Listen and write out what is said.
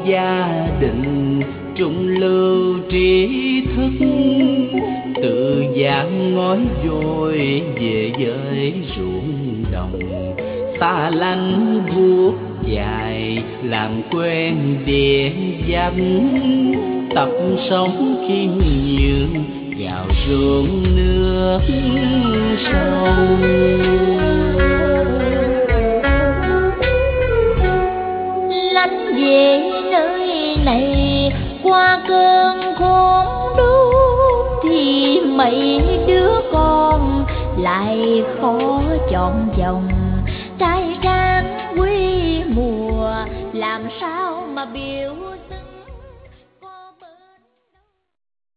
gia đình trung lưu trí thức, tự dạng ngói vội về với ruộng đồng, xa lánh vuốt dài làm quen địa danh, tập sống khiêm nhường vào ruộng nước sông. Lánh về nơi này qua cơn khốn đốn, thì mấy đứa con lại khó chọn chồng. trai tráng quý mùa làm sao mà biểu